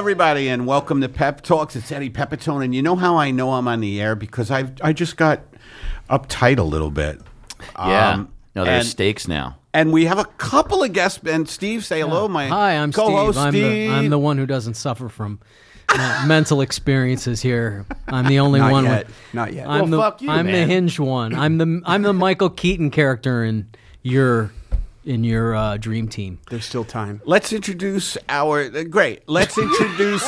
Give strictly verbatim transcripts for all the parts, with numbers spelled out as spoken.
everybody, and welcome to Pep Talks. It's Eddie Pepitone, and you know how I know I'm on the air? Because I I just got uptight a little bit. Yeah. Um, no, there's and, stakes now. And we have a couple of guests. And Steve, say hello, Yeah. my Hi, I'm co-host Steve. I'm Steve. the, I'm the one who doesn't suffer from uh, mental experiences here. I'm the only Not one. yet. With, Not yet. I'm Well, the fuck you, I'm man. the hinged one. I'm the I'm the Michael Keaton character in your in your uh, dream team. There's still time. Let's introduce our uh, great. Let's introduce.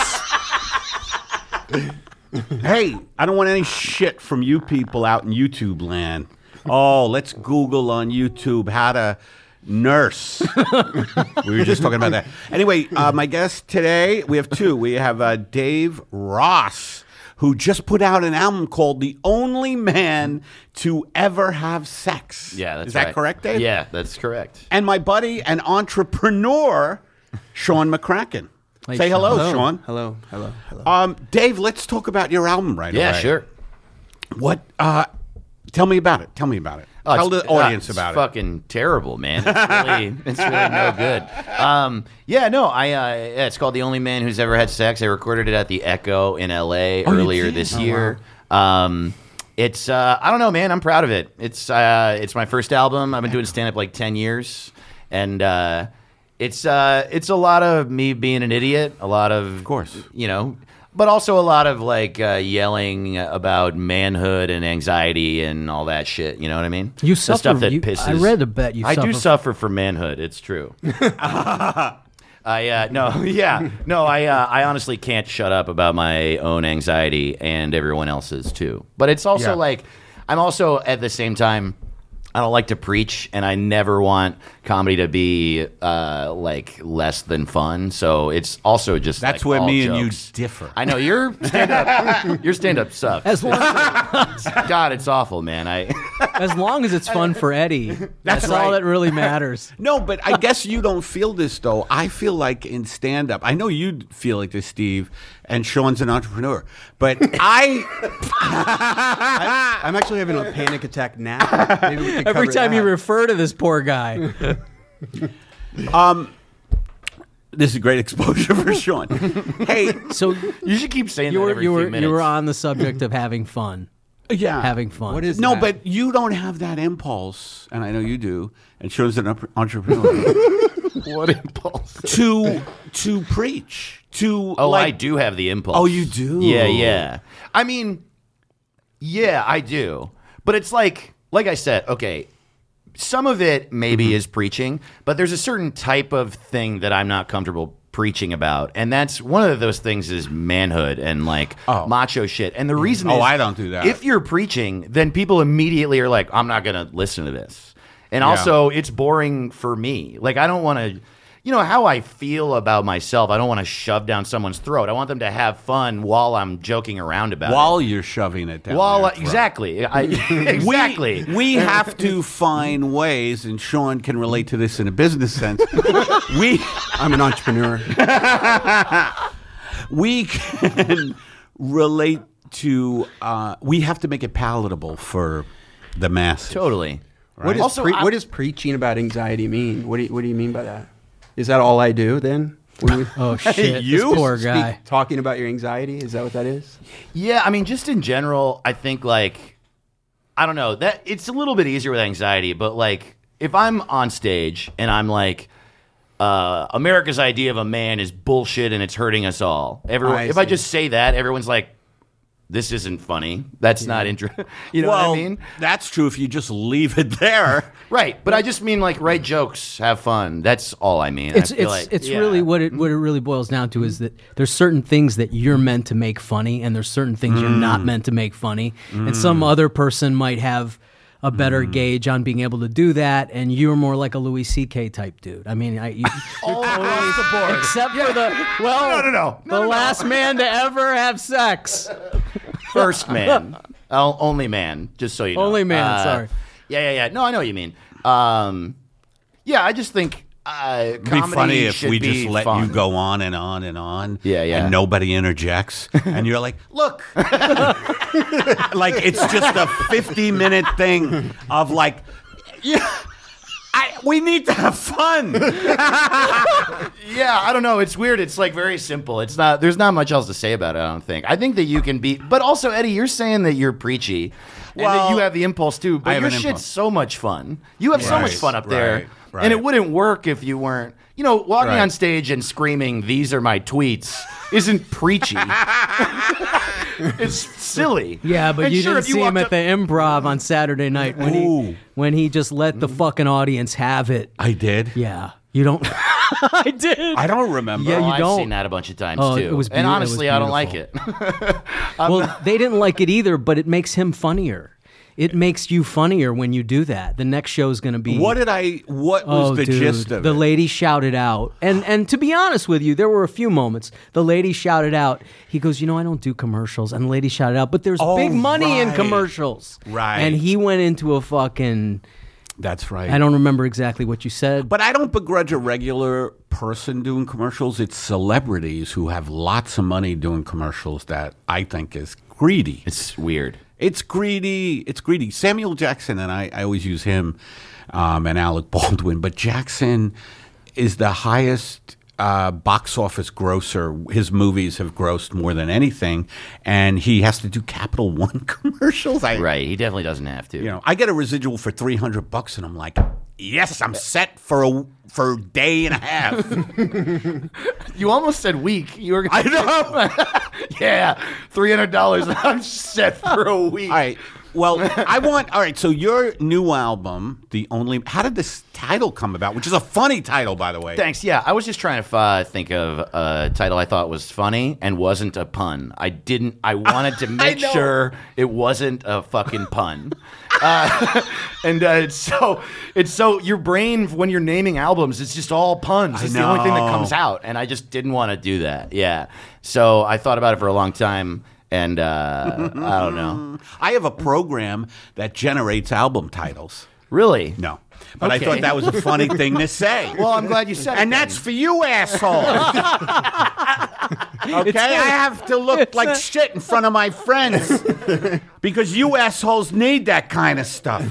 Hey, I don't want any shit from you people out in YouTube land. Oh, let's Google on YouTube how to nurse. We were just talking about that. Anyway, uh, my guest today, we have two. We have uh, Dave Ross, who just put out an album called "The Only Man to Ever Have Sex." Yeah, that's Is that right. correct, Dave? Yeah, that's correct. And my buddy and entrepreneur, Sean McCracken. Hey, Say Sean. hello, Hello. Sean. Hello. Hello. Hello. Um, Dave, let's talk about your album right Yeah, away. sure. What? Uh, tell me about it. Tell me about it. Oh, Tell it's- the audience uh, about it's it. fucking terrible, man. It's really, it's really no good. Um, yeah, no, I. Uh, yeah, it's called "The Only Man Who's Ever Had Sex." I recorded it at the Echo in L A Oh, you earlier did? this Oh, year. Um, it's uh, I don't know, man. I'm proud of it. It's uh, it's my first album. I've been doing stand up like ten years, and uh, it's uh, it's a lot of me being an idiot. A lot of, of course, you know. But also a lot of like uh, yelling about manhood and anxiety and all that shit. You know what I mean? You the suffer. stuff that you, pisses. I read a bet you. I suffer do suffer from manhood. It's true. I uh, no, yeah, no. I uh, I honestly can't shut up about my own anxiety and everyone else's too. But it's also Yeah. like I'm also at the same time. I don't like to preach, and I never want comedy to be uh, like less than fun. So it's also just That's like, where all me and you jokes. differ. I know your stand up. Your stand up sucks. As long God, it's awful, man. I as long as it's fun for Eddie, that's, right. all that really matters. No, but I guess you don't feel this, though. I feel like in stand-up, I know you feel like this, Steve, and Sean's an entrepreneur, but I... I'm actually having a panic attack now. Maybe we can Every cover time that. you refer to this poor guy, um, this is a great exposure for Sean. Hey, so you should keep saying you that were every you few were minutes. you were on the subject of having fun, yeah. having fun. What is No, that? but you don't have that impulse, and I know you do, and Sean's an up- entrepreneur, What impulse? to to preach, to Oh, like, I do have the impulse. Oh, you do? Yeah, yeah. I mean, yeah, I do. But it's like, like I said, okay, some of it maybe Mm-hmm. is preaching, but there's a certain type of thing that I'm not comfortable preaching about, and that's one of those things is manhood and like Oh. macho shit. And the reason Oh, is, I don't do that. If you're preaching, then people immediately are like, I'm not gonna listen to this. And Yeah. also, it's boring for me. Like, I don't want to, you know, how I feel about myself. I don't want to shove down someone's throat. I want them to have fun while I'm joking around about while it. you're shoving it down. While their I, throat. exactly, I, exactly. We, we have to find ways, and Sean can relate to this in a business sense. we I'm an entrepreneur. we can relate to. Uh, we have to make it palatable for the masses. Totally. What is Also, pre- I- what does preaching about anxiety mean? What do you, what do you mean by that? Is that all I do then? When we Oh shit! You this poor speak- guy. talking about your anxiety? Is that what that is? Yeah, I mean, just in general, I think like I don't know that it's a little bit easier with anxiety, but like if I'm on stage and I'm like, uh, America's idea of a man is bullshit and it's hurting us all. Everyone, I if I see. just say that, everyone's like, this isn't funny. That's not interesting. You know well, what I mean? that's true if you just leave it there. Right, but I just mean like write jokes, have fun. That's all I mean. It's I feel it's like- it's yeah. really what it what it really boils down to is that there's certain things that you're meant to make funny, and there's certain things you're not meant to make funny, and some other person might have a better gauge on being able to do that, and you're more like a Louis C K type dude. I mean, I, you, all across the board. except for the well, No, no, no. No, the no, no. last man to ever have sex. First man. Oh, only man, just so you know. Only man, Uh, sorry. Yeah, yeah, yeah. No, I know what you mean. Um, yeah, I just think uh, It'd be comedy funny if should we be just let fun. you go on and on and on. Yeah, yeah. And nobody interjects. And you're like, look. Like it's just a fifty minute thing of like, yeah. I, We need to have fun. Yeah, I don't know. It's weird. It's like very simple. It's not. There's not much else to say about it. I don't think. I think that you can be. But also, Eddie, you're saying that you're preachy, and Well, that you have the impulse too. I But have your an shit's impulse. so much fun. You have so Right, much fun up there, right, right. and it wouldn't work if you weren't. You know, walking Right. on stage and screaming, "These are my tweets," isn't preachy. It's silly. Yeah, but And you sure, didn't if you see him walked at up- the Improv on Saturday night when Ooh. he when he just let the fucking audience have it. I did. Yeah, you don't. I did. I don't remember. Yeah, Oh, you I've don't. seen that a bunch of times Oh, too. it was and beau- it honestly, was I don't like it. Well, they didn't like it either, but it makes him funnier. It makes you funnier when you do that. The next show is going to be. What did I? What was Oh, the dude, gist of the it? lady shouted out, and and to be honest with you, there were a few moments. The lady shouted out. He goes, you know, I don't do commercials, and the lady shouted out, but there's Oh, big money in right. commercials, Right. And he went into a fucking. That's right. I don't remember exactly what you said, But I don't begrudge a regular person doing commercials. It's celebrities who have lots of money doing commercials that I think is greedy. It's weird. It's greedy. It's greedy. Samuel Jackson, and I, I always use him um, and Alec Baldwin, but Jackson is the highest uh, box office grosser. His movies have grossed more than anything, and he has to do Capital One commercials. I, Right. He definitely doesn't have to. You know, I get a residual for three hundred bucks, and I'm like, yes, I'm set for a for a day and a half. You almost said week. You were. I know. Yeah, three hundred dollars. I'm set for a week. All right. Well, I want. All right. So your new album, the only. How did this title come about? Which is a funny title, by the way. Thanks. Yeah, I was just trying to uh, think of a title I thought was funny and wasn't a pun. I didn't. I wanted to make know. sure it wasn't a fucking pun. Uh, and uh, it's so it's so your brain when you're naming albums, it's just all puns. I It's the only thing that know. comes out, and I just didn't want to do that. Yeah. So I thought about it for a long time, and uh, I don't know. I have a program that generates album titles. Really? No. But Okay. I thought that was a funny thing to say. Well, I'm glad you said it. and then. that's for you, asshole. Okay? I have to look like shit in front of my friends because you assholes need that kind of stuff.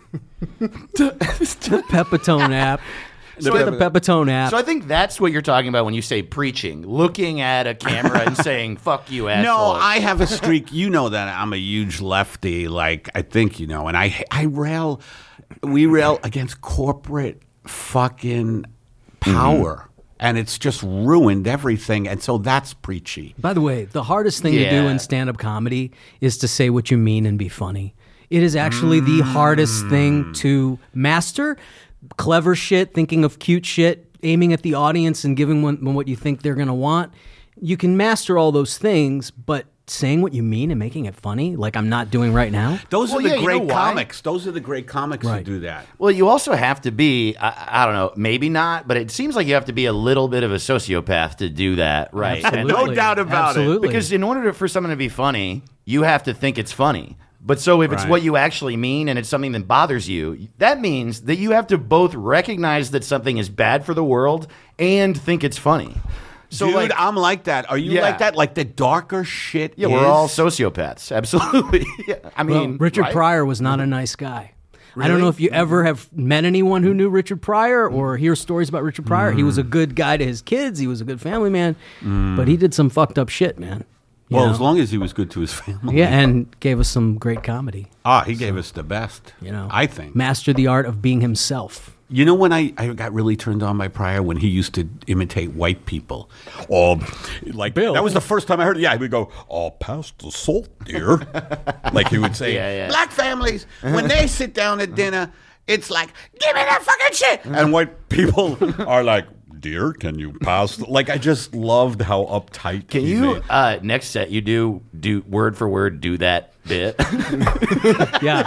the Pepitone app. So Get I- the Pepitone app. So I think that's what you're talking about when you say preaching, looking at a camera and saying "fuck you, asshole." No, I have a streak. You know that I'm a huge lefty. Like I think you know, and I I rail, we rail against corporate fucking power, and it's just ruined everything. And so that's preachy. By the way, the hardest thing to do Yeah. in stand-up comedy is to say what you mean and be funny. It is actually the hardest thing to master. Clever shit, thinking of cute shit, aiming at the audience and giving them what you think they're going to want. You can master all those things, but saying what you mean and making it funny, like I'm not doing right now. Those Well, are the yeah, you know great why? comics. Those are the great comics Right. who do that. Well, you also have to be, I, I don't know, maybe not, but it seems like you have to be a little bit of a sociopath to do that, right? And- No doubt about it. Absolutely. because in order to, for someone to be funny, you have to think it's funny. But so if it's Right. what you actually mean and it's something that bothers you, that means that you have to both recognize that something is bad for the world and think it's funny. So Dude, like, I'm like that. Are you Yeah. like that? Like the darker shit yeah, is? we're all sociopaths. Absolutely. Yeah. I Well, mean, Richard right? Pryor was not a nice guy. I don't Really? know if you ever have met anyone who knew Richard Pryor or hear stories about Richard Pryor. He was a good guy to his kids. He was a good family man, but he did some fucked up shit, man. You Well, know? as long as he was good to his family. Yeah, and gave us some great comedy. Ah, he gave us the best. You know, I think. master the art of being himself. You know when I, I got really turned on by Pryor when he used to imitate white people. Oh, like Bill. that was the first time I heard it. Yeah, he would go, "Oh, pass the salt, dear." Like he would say, Yeah, yeah. "Black families when they sit down at dinner, it's like, give me that fucking shit," and white people are like, "Dear, can you pass?" the-" Like I just loved how uptight. Can he you made- uh, next set you do do word for word do that bit? Yeah,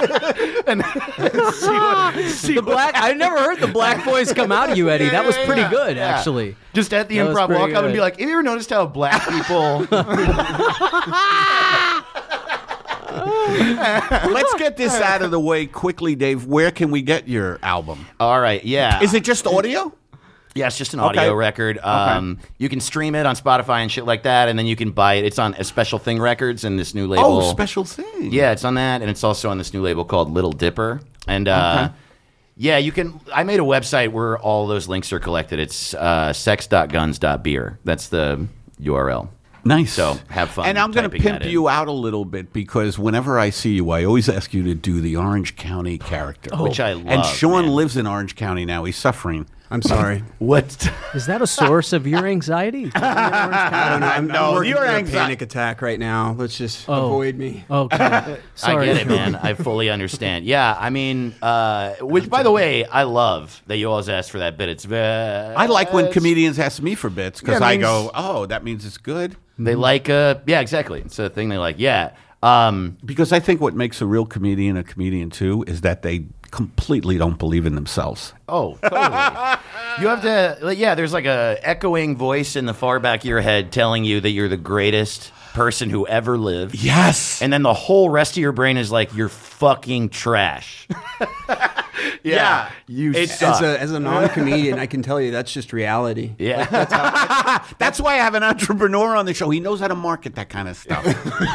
see what, see the black. I never heard the black voice come out of you, Eddie. That was Yeah, pretty yeah, good, yeah. actually. Just at the That was improv pretty walk up and good. be like, have you ever noticed how black people Let's get this out of the way quickly, Dave. Where can we get your album? All right, yeah. Is it just audio? Yeah, it's just an Okay. audio record. Um, You can stream it on Spotify and shit like that, and then you can buy it. It's on a Special Thing Records and this new label. Oh, special thing. Yeah, it's on that, and it's also on this new label called Little Dipper. And uh, Yeah, you can. I made a website where all those links are collected. It's uh, sex dot guns dot beer. That's the U R L. Nice. So have fun. And I'm going to typing pimp that in. you out a little bit because whenever I see you, I always ask you to do the Orange County character. Which I love. And Sean man. lives in Orange County now. He's suffering. I'm sorry. What? Is that a source of your anxiety? I don't know. I'm, No, I'm working you're through a anxi- panic attack right now. Let's just Oh. avoid me. Okay. Sorry. I get it, man. I fully understand. Yeah, I mean, uh, which, by the way, I love that you always ask for that bit. It's uh, I like when comedians ask me for bits because Yeah, it I means- go, oh, that means it's good. They like, uh, yeah, exactly. It's a thing they like. Yeah. Um, Because I think what makes a real comedian a comedian too is that they completely don't believe in themselves. oh, totally. You have to, like, yeah, there's like a echoing voice in the far back of your head telling you that you're the greatest person who ever lived. Yes. And then the whole rest of your brain is like, you're fucking trash. Yeah. You It's- suck. As a, as a non-comedian, I can tell you that's just reality. yeah. That's why I have an entrepreneur on the show. He knows how to market that kind of stuff.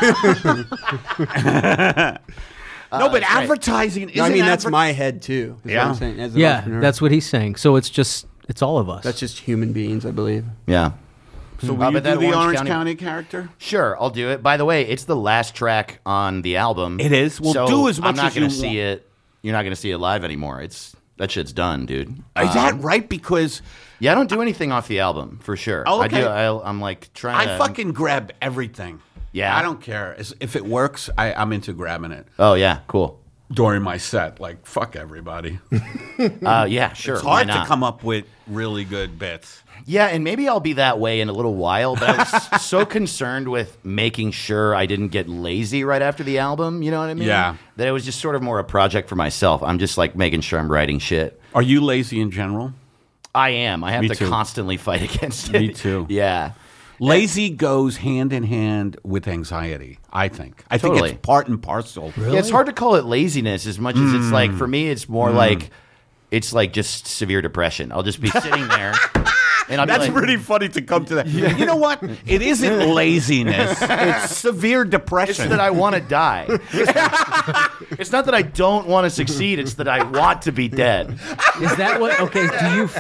no, but that's right. advertising isn't No, I mean, that's adver- my head too. is what Yeah. I'm saying, as an Yeah, entrepreneur. that's what he's saying. So it's just it's all of us. that's just human beings, I believe. yeah. So Uh, will you but that do the Orange Orange County- County, character? Sure, I'll do it. By the way, it's the last track on the album. It is? Well, so do as much I'm not as you gonna see want. it. You're not going to see it live anymore. It's that shit's done, dude. Is that Um, right? Because Yeah, I don't do anything off the album for sure. Oh, I okay. do. I, I'm like trying to. I fucking grab everything. Yeah? I don't care. As- If it works, I, I'm into grabbing it Oh yeah, cool. during my set. Like, fuck everybody. Uh, yeah, sure. It's hard why to not? come up with really good bits. Yeah, and maybe I'll be that way in a little while, but I was so concerned with making sure I didn't get lazy right after the album, you know what I mean? Yeah. That it was just sort of more a project for myself. I'm just like making sure I'm writing shit. Are you lazy in general? I am. I have Me to too. constantly fight against it. Me too. Yeah. Lazy goes hand in hand with anxiety, I think. I think Totally. it's part and parcel. Yeah, it's hard to call it laziness as much as it's like, for me, it's Mm. more like, it's like just severe depression. I'll just be sitting there. And I'll be That's like, pretty funny to come to that. You know what? It isn't laziness. It's severe It's depression. that I want to die. It's not that I don't want to succeed. It's that I want to be dead. Is that what? Okay. Do you?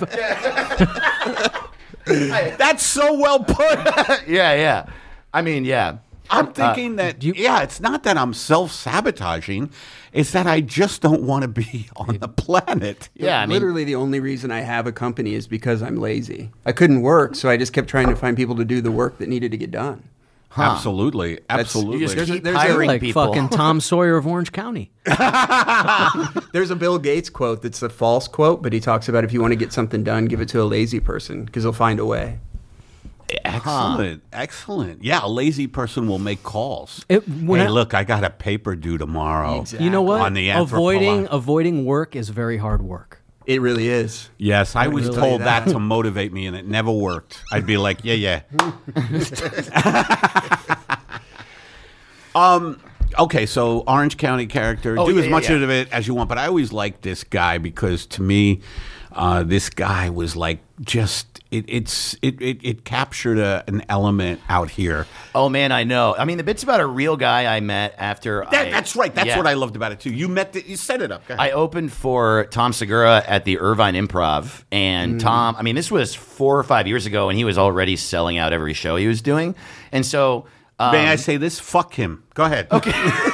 F- That's so well put. Yeah, yeah. I mean, yeah. I'm thinking that, you- yeah, it's not that I'm self-sabotaging. It's that I just don't want to be on the planet. Yeah, I mean, Literally, the only reason I have a company is because I'm lazy. I couldn't work, so I just kept trying to find people to do the work that needed to get done. Absolutely. Absolutely. you just There's a- keep there's a- hiring like people. fucking Tom Sawyer of Orange County. There's a Bill Gates quote that's a false quote, but he talks about if you want to get something done, give it to a lazy person because he'll find a way. Excellent. Excellent. Yeah, a lazy person will make calls. It- when hey, I- look, I got a paper due tomorrow. Exactly. You know what? On the avoiding anthropolo- avoiding work is very hard work. It really is. Yes, I was really told that. that to motivate me, and it never worked. I'd be like, yeah, yeah. um. Okay, so Orange County character. Oh, do yeah, as yeah, much yeah. of it as you want, but I always liked this guy because to me, uh, this guy was like just it. It's it it, it captured a, an element out here. Oh, man, I know. I mean, the bit's about a real guy I met after That, I... that's right. That's yeah. what I loved about it too. You met the, you set it up. Go ahead. I opened for Tom Segura at the Irvine Improv, and Tom, I mean, this was four or five years ago, and he was already selling out every show he was doing. And so... Um, May I say this? Fuck him. Go ahead. Okay.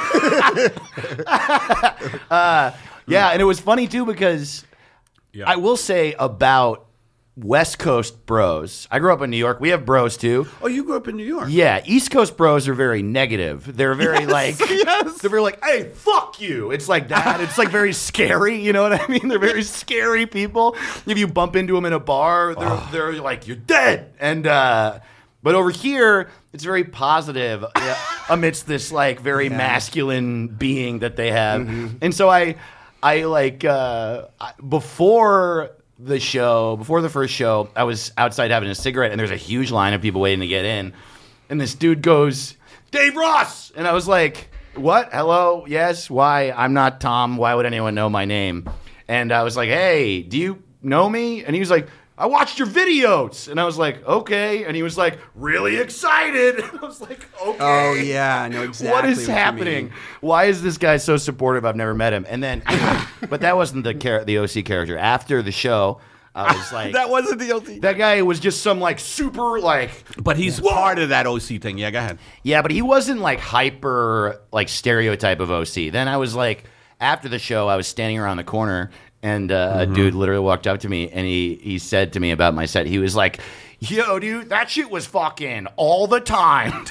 yeah, and it was funny, too, because Yeah. I will say about West Coast bros, I grew up in New York. We have bros, too. Oh, you grew up in New York. Yeah, East Coast bros are very negative. They're very like, yes. they're very like, hey, fuck you. It's like that. It's like very scary. You know what I mean? They're very scary people. If you bump into them in a bar, they're they're like, you're dead. And uh, but over here, it's very positive uh, amidst this like very masculine being that they have. And so I, I like uh, I- before. the show, before the first show, I was outside having a cigarette, and there's a huge line of people waiting to get in. And this dude goes, Dave Ross! And I was like, what? Hello? Yes? Why? I'm not Tom. Why would anyone know my name? And I was like, hey, do you know me? And he was like, I watched your videos. And I was like, okay. And he was like, really excited. And I was like, okay. Oh, yeah. I know exactly What is what you happening? mean. Why is this guy so supportive? I've never met him. And then, but that wasn't the char- the O C character. After the show, I was like, That wasn't the O C. that guy was just some like super like, But he's part of that O C thing. Yeah, go ahead. yeah, but he wasn't like hyper like stereotype of O C. Then I was like, after the show, I was standing around the corner. And uh, Mm-hmm. a dude literally walked up to me and he he said to me about my set, he was like, yo, dude, that shit was fucking all the time.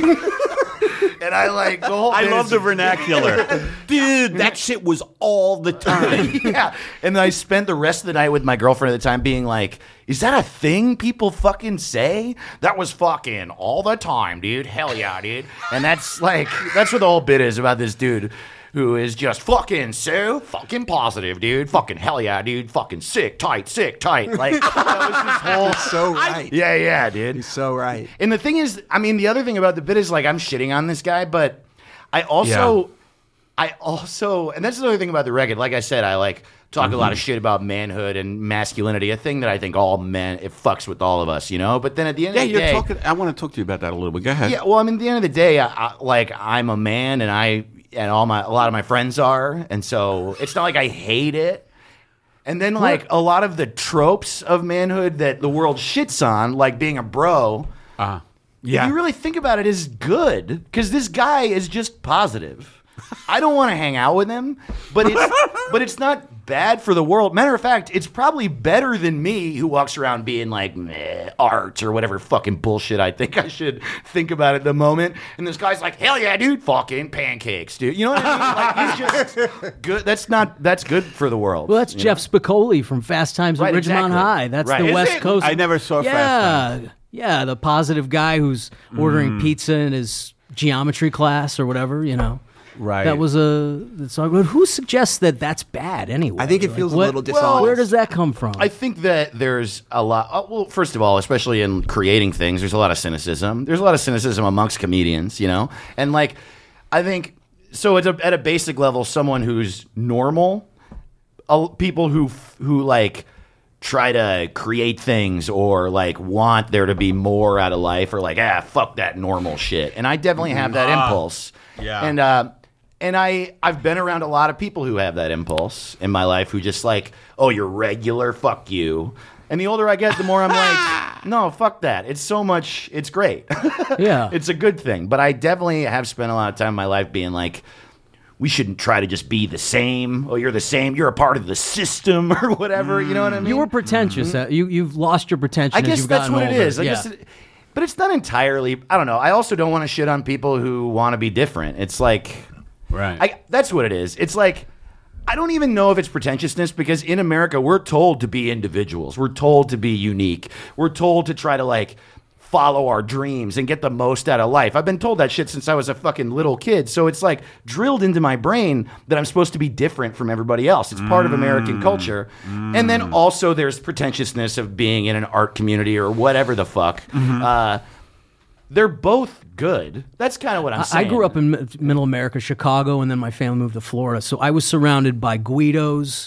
And I like, the whole I bit love is- the vernacular. Dude, that shit was all the time. Yeah. And then I spent the rest of the night with my girlfriend at the time being like, is that a thing people fucking say? That was fucking all the time, dude. Hell yeah, dude. And that's like, that's what the whole bit is about this dude who is just fucking so fucking positive, dude. Fucking hell yeah, dude. Fucking sick, tight, sick, tight. Like, that was his whole. So right. Yeah, yeah, dude. He's so right. And the thing is, I mean, the other thing about the bit is like I'm shitting on this guy, but I also, Yeah. I also, and that's the other thing about the record. Like I said, I like talk a lot of shit about manhood and masculinity, a thing that I think all men, it fucks with all of us, you know? But then at the end Yeah, of the you're day. talking. I want to talk to you about that a little bit. Go ahead. Yeah, well, I mean, at the end of the day, I, I, like I'm a man, and I and all my a lot of my friends are, and so it's not like I hate it. And then like a lot of the tropes of manhood that the world shits on, like being a bro, Uh, if yeah. you really think about it, is good because this guy is just positive. I don't want to hang out with him, but it's but it's not bad for the world. Matter of fact, it's probably better than me, who walks around being like meh, art or whatever fucking bullshit I think I should think about at the moment. And this guy's like, hell yeah, dude, fucking pancakes, dude. You know what I mean? Like, he's just good. That's not that's good for the world. Well, that's you Jeff Spicoli from Fast Times Right, at Ridgemont exactly. High. That's Right. the Is West it? Coast. I never saw yeah, Fast Times. Yeah, the positive guy who's ordering pizza in his geometry class or whatever, you know. Right. That was a that's all good. Who suggests that that's bad anyway? I think it Like, feels a what- little dishonest. Where does that come from? I think that there's a lot. uh, Well, first of all, especially in creating things, there's a lot of cynicism. There's a lot of cynicism amongst comedians, you know? And like, I think, so it's a, at a basic level, someone who's normal, uh, people who, who like, try to create things or like want there to be more out of life or like, ah, fuck that normal shit. And I definitely have that impulse. yeah. And, uh, And I, I've been around a lot of people who have that impulse in my life who just like, oh, you're regular, fuck you. And the older I get, the more I'm like, no, fuck that. It's so much, it's great. yeah. It's a good thing. But I definitely have spent a lot of time in my life being like, we shouldn't try to just be the same. Oh, you're the same. You're a part of the system or whatever. You know what I mean? you were pretentious. uh, You you've lost your pretension. I as guess you've that's gotten what it older. is. I yeah. guess it, but it's not entirely, I don't know. I also don't want to shit on people who want to be different. It's like... Right. I, that's what it is. It's like, I don't even know if it's pretentiousness because in America, we're told to be individuals. We're told to be unique. We're told to try to like follow our dreams and get the most out of life. I've been told that shit since I was a fucking little kid. So it's like drilled into my brain that I'm supposed to be different from everybody else. It's part of American culture. And then also there's pretentiousness of being in an art community or whatever the fuck. Uh, they're both good. That's kind of what I'm I- saying. I grew up in mi- Middle America, Chicago, and then my family moved to Florida. So I was surrounded by Guidos,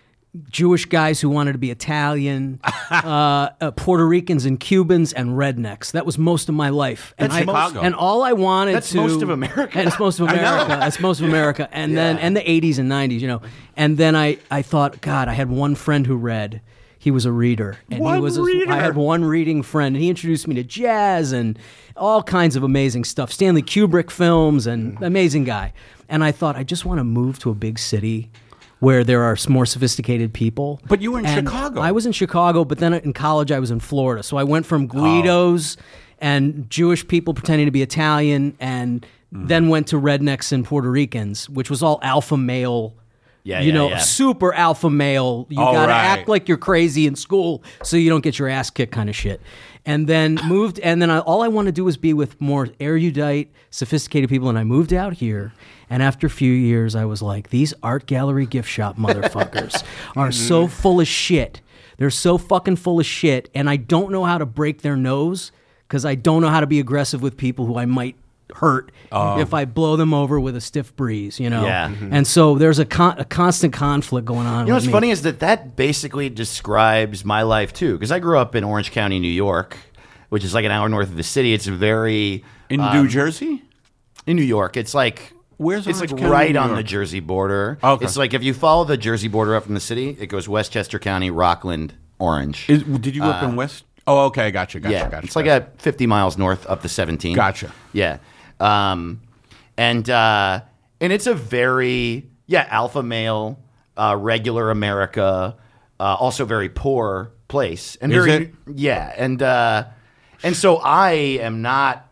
Jewish guys who wanted to be Italian, uh, uh, Puerto Ricans and Cubans, and rednecks. That was most of my life. And That's I, most- And all I wanted That's to most of America. And it's most of America. That's most of America. And then and the eighties and nineties, you know. And then I I thought, God, I had one friend who read. He was a reader, and he One was. A, reader. I had one reading friend, and he introduced me to jazz and all kinds of amazing stuff. Stanley Kubrick films, and amazing guy. And I thought, I just want to move to a big city where there are more sophisticated people. But you were in And Chicago. I was in Chicago, but then in college I was in Florida. So I went from Guidos and Jewish people pretending to be Italian, and then went to rednecks and Puerto Ricans, which was all alpha male. Yeah, you yeah, know, yeah. super alpha male. You Oh, gotta right. act like you're crazy in school so you don't get your ass kicked, kind of shit. And then moved, and then I, all I want to do was be with more erudite, sophisticated people. And I moved out here, and after a few years, I was like, these art gallery gift shop motherfuckers are so full of shit. They're so fucking full of shit, and I don't know how to break their nose because I don't know how to be aggressive with people who I might hurt if I blow them over with a stiff breeze, you know? Yeah. Mhm. And so there's a, con- a constant conflict going on. You know with what's me. funny is that that basically describes my life too, because I grew up in Orange County, New York, which is like an hour north of the city. It's very In um, New Jersey? in New York. It's like Where's it's Orange like County, right New on York? the Jersey border. Okay. It's like if you follow the Jersey border up from the city, it goes Westchester County, Rockland, Orange. Is, did you grow up in West? Oh, okay. Gotcha. Gotcha. yeah, Gotcha. it's like gotcha. a fifty miles north up to seventeen. Gotcha. Yeah, um, and uh, and it's a very yeah alpha male, uh, regular America, uh, also very poor place, and Is very it? yeah, and uh, and so I am not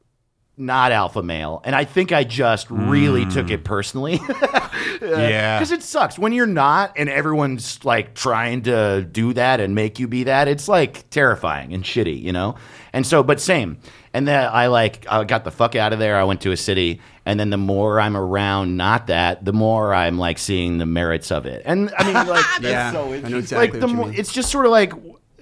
not alpha male, and I think I just really took it personally. yeah. Because it sucks when you're not, and everyone's like trying to do that and make you be that. It's like terrifying and shitty, you know. And so, but same. And then I like I got the fuck out of there. I went to a city, and then the more I'm around, not that, the more I'm like seeing the merits of it. And I mean, like, Yeah, so I know like exactly the what you more, mean. it's just sort of like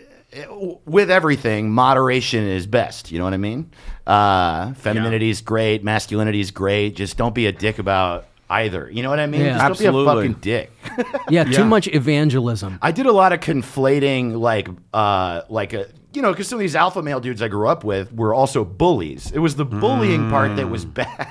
with everything, moderation is best. You know what I mean? Uh, femininity is great, masculinity is great. Just don't be a dick about either. You know what I mean? Yeah. Just don't be a Absolutely. fucking dick. Yeah, too Yeah. much evangelism. I did a lot of conflating, like, uh, like a, you know, because some of these alpha male dudes I grew up with were also bullies. It was the bullying part that was bad.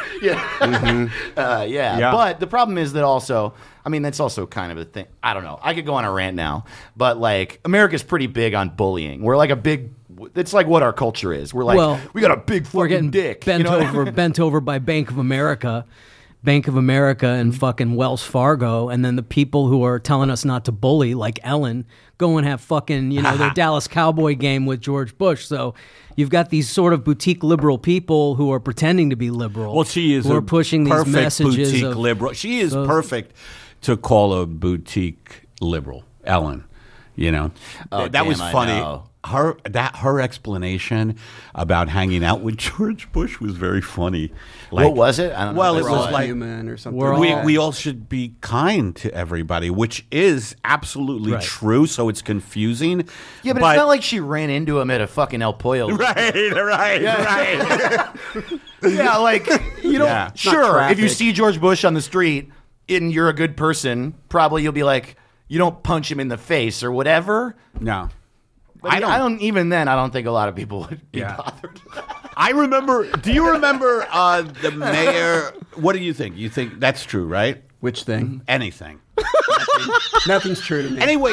yeah. Uh, yeah, Yeah. But the problem is that also, I mean, that's also kind of a thing. I don't know. I could go on a rant now, but like, America's pretty big on bullying. We're like a big. It's like what our culture is. We're like, Well, we got a big We're fucking getting dick. bent you know? over, bent over by Bank of America, Bank of America, and Mm-hmm. fucking Wells Fargo, and then the people who are telling us not to bully, like Ellen, go and have fucking you know their Dallas Cowboy game with George Bush. So you've got these sort of boutique liberal people who are pretending to be liberal. Well, she is who a are pushing these perfect messages boutique of liberal. She is those- perfect to call a boutique liberal, Ellen. You know, Oh, that damn, was I funny. know. Her that her explanation about hanging out with George Bush was very funny. Like, What was it? I don't know. Well, if it I was saw like- human or something. We're like we, all- that. we all should be kind to everybody, which is absolutely Right. true. So it's confusing. Yeah, but, it's not like she ran into him at a fucking El Pollo. right, right, right. Yeah, like you know, Yeah. It's not sure. If you traffic. see George Bush on the street and you're a good person, probably you'll be like, you don't punch him in the face or whatever. No, But I don't. I don't. Even then, I don't think a lot of people would be Yeah. bothered. I remember. Do you remember uh, the mayor? What do you think? You think that's true, right? Which thing? Anything. Nothing's true to me. Anyway,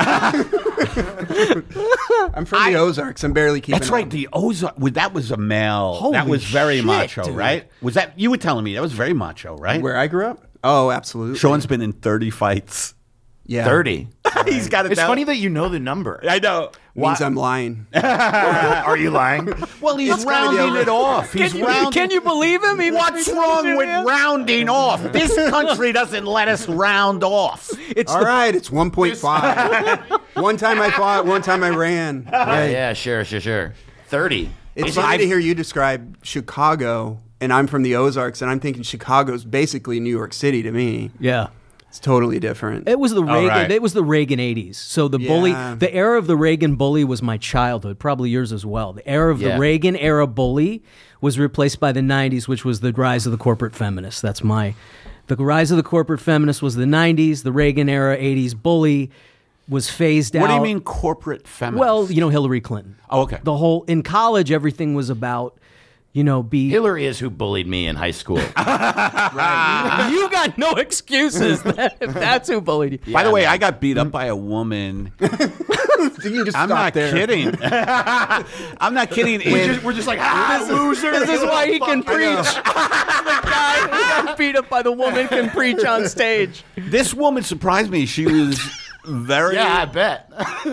I'm from the Ozarks. I'm barely keeping that's right. up. The Ozark. well, That was a male. Holy that was very shit, macho, dude. right? Was that you were telling me that was very macho, right? Where I grew up? Oh, absolutely. Sean's been in thirty fights. yeah. Thirty. He's got it. It's down. funny that you know the number. I know. Means I'm lying. Are you lying? Well, he's It's gotta be rounding over. it off. He's Can you, rounding. can you believe him? Even What's if he wrong tells with you it is? rounding off? This country doesn't let us round off. It's All the- right, it's one point five. One time I fought, one time I ran. Yeah, Right. yeah, sure, sure, sure. Thirty. It's Is funny it- to hear you describe Chicago, and I'm from the Ozarks, and I'm thinking Chicago's basically New York City to me. yeah. It's totally different. It was the Reagan. right. It was the Reagan eighties. So the bully, Yeah. the era of the Reagan bully was my childhood, probably yours as well. The era of Yeah. the Reagan era bully was replaced by the nineties, which was the rise of the corporate feminist. That's my. The rise of the corporate feminist was the nineties. The Reagan era eighties bully was phased out. What do you mean corporate feminist? Well, you know Hillary Clinton. Oh, okay. The whole in college, everything was about, you know, be. Hillary is who bullied me in high school. You got no excuses if that's who bullied you. By the Yeah, way, man. I got beat up by a woman. you can just I'm stop not there. kidding. I'm not kidding. we're, just, we're just like, ah, loser. This is why he can preach. the guy who got beat up by the woman can preach on stage. This woman surprised me. She was very. Yeah, I bet.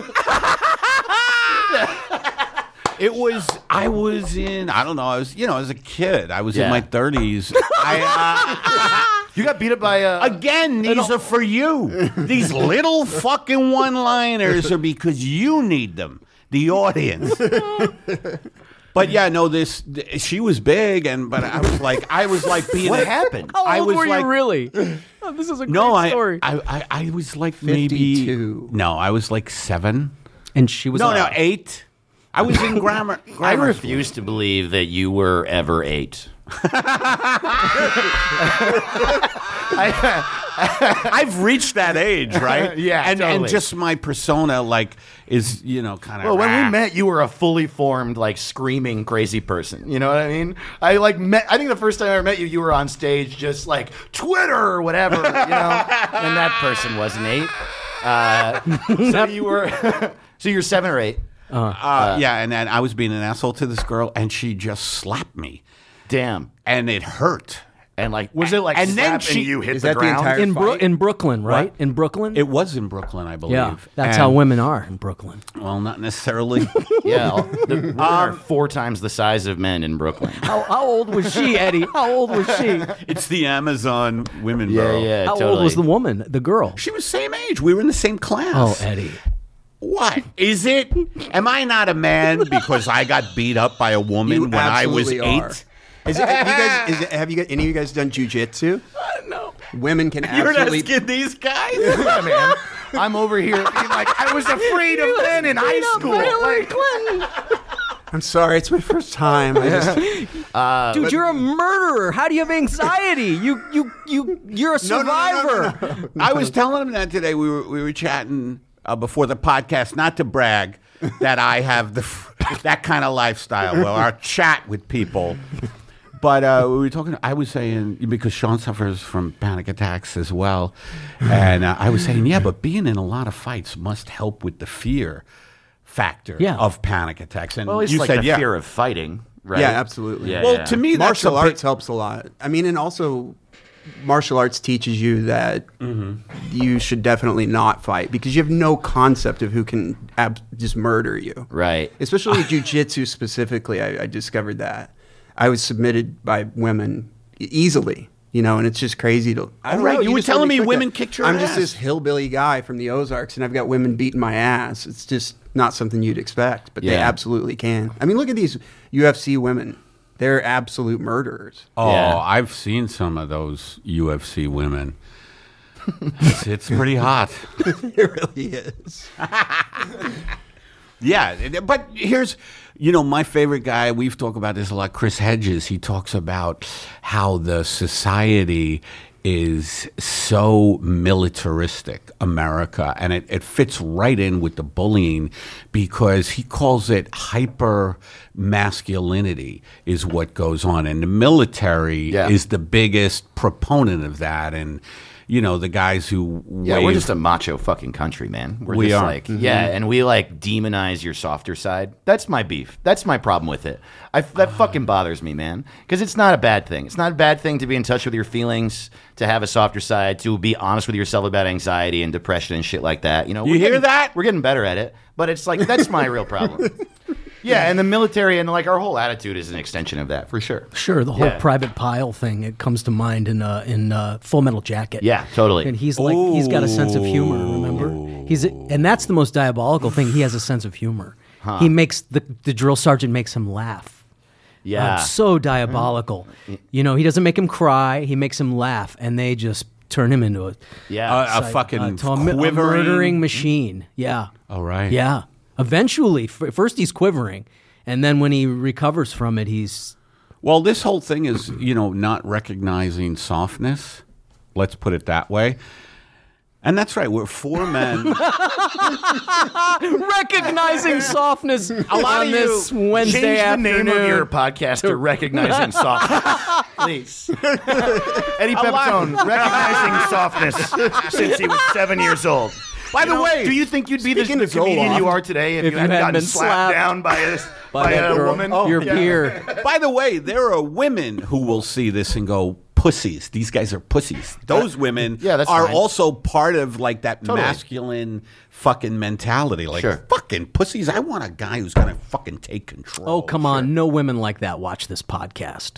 It was. I was in. I don't know. I was. You know, as a kid. I was Yeah. in my thirties. I. You got beat up by Uh, a. again, these are for you. These little fucking one-liners are because you need them, the audience. But yeah, no. This she was big, and but I was like, I was like being. What a- happened? How I old was were like- you really? Oh, this is a great No, I, story. I, I, I was like maybe. fifty-two. No, I was like seven. and she was No, uh, no, eight. I was in grammar. I grammar refuse to believe that you were ever eight. I've reached that age, right? Yeah, and totally. and just my persona, like, is you know kind of. Well, when we met, you were a fully formed, like, screaming crazy person. You know what I mean? I like met. I think the first time I ever met you, you were on stage, just like Twitter or whatever, you know. And that person was Nate. Uh, so you were. So you're seven or eight. Uh, yeah, and then I was being an asshole to this girl, and she just slapped me, Damn. and it hurt. And like, was it like And then slapping she- you hit Is the that the ground? entire- in Bro- fight? in Brooklyn, right? What? In Brooklyn. It was in Brooklyn, I believe. yeah, that's And- how women are in Brooklyn. Well, not necessarily. Yeah, all- the women are four times the size of men in Brooklyn. How, how old was she, Eddie? How old was she? It's the Amazon women Yeah, borough. yeah, How totally. old was the woman, the girl? She was same age. We were in the same class. Oh, Eddie. What is it? Am I not a man because I got beat up by a woman You when I was absolutely eight? are. Is it, have you guys? Is it, have you got any of you guys done jujitsu? No. Women can You're absolutely. asking these guys? Yeah, man. I'm over here being like, I was afraid of men in high school. Like, I'm sorry, it's my first time. I just, Dude, you're a murderer. How do you have anxiety? You, you, you, you're a No, no, no, no, survivor. no, no. I was telling him that today. We were we were chatting uh, before the podcast, not to brag that I have the that kind of lifestyle. Well, our chat with people. But uh, we were talking. I was saying because Sean suffers from panic attacks as well, and uh, I was saying, yeah, but being in a lot of fights must help with the fear factor Yeah. of panic attacks. And well, it's you like said, the yeah. fear of fighting, right? Yeah, absolutely. Yeah, Well, yeah. to me, that's martial a big- arts helps a lot. I mean, and also martial arts teaches you that you should definitely not fight because you have no concept of who can ab- just murder you. Right. Especially jujitsu specifically, I, I discovered that. I was submitted by women e- easily, you know, and it's just crazy to. I Oh, don't right. know, You were just let telling me click women that. kicked your I'm just ass. this hillbilly guy from the Ozarks, and I've got women beating my ass. It's just not something you'd expect, but they Yeah. absolutely can. I mean, look at these U F C women. They're absolute murderers. Oh, Yeah. I've seen some of those U F C women. it's, it's pretty hot. It really is. Yeah, but here's, you know, my favorite guy, we've talked about this a lot, Chris Hedges. He talks about how the society is so militaristic, America, and it, it fits right in with the bullying because he calls it hyper masculinity is what goes on. And the military Yeah. is the biggest proponent of that. And, you know, the guys who Yeah, wave- we're just a macho fucking country, man. We're We just are. like, yeah, and we like demonize your softer side. That's my beef. That's my problem with it. I, that fucking bothers me, man. Because it's not a bad thing. It's not a bad thing to be in touch with your feelings, to have a softer side, to be honest with yourself about anxiety and depression and shit like that. You know, You we're hear getting- that? We're getting better at it, but it's like that's my real problem. Yeah, and the military and like our whole attitude is an extension of that for sure. Sure, the whole Yeah. Private Pile thing. It comes to mind in uh, in uh, Full Metal Jacket. Yeah, totally. And he's like, he's got a sense of humor. Remember, he's and that's the most diabolical thing. He has a sense of humor. He makes the the drill sergeant makes him laugh. yeah. Uh, so diabolical. You know, he doesn't make him cry. He makes him laugh, and they just turn him into a yeah. a, a fucking a, to a, mi- a quivering murdering machine. Yeah. All right. Yeah. Eventually, f- first he's quivering, and then when he recovers from it, he's Well, this whole thing is, you know, not recognizing softness. Let's put it that way. And that's right. We're four men. recognizing softness lot on of this you Wednesday Change the afternoon. name of your podcast to Recognizing Softness, please. Eddie Pepitone, Recognizing Softness since he was seven years old. By the way, do you think you'd be the, speaking the of comedian Zoloft, you are today if, if you you hadn't hadn't gotten been slapped, slapped down by a, by that a girl, woman? your Yeah. peer. by the way, there are women who will see this and go, pussies. These guys are pussies. Those women Yeah, that's are fine. also part of like that Totally. masculine fucking mentality. Like, Sure. fucking pussies. I want a guy who's going to fucking take control. Oh, come on. No women like that watch this podcast.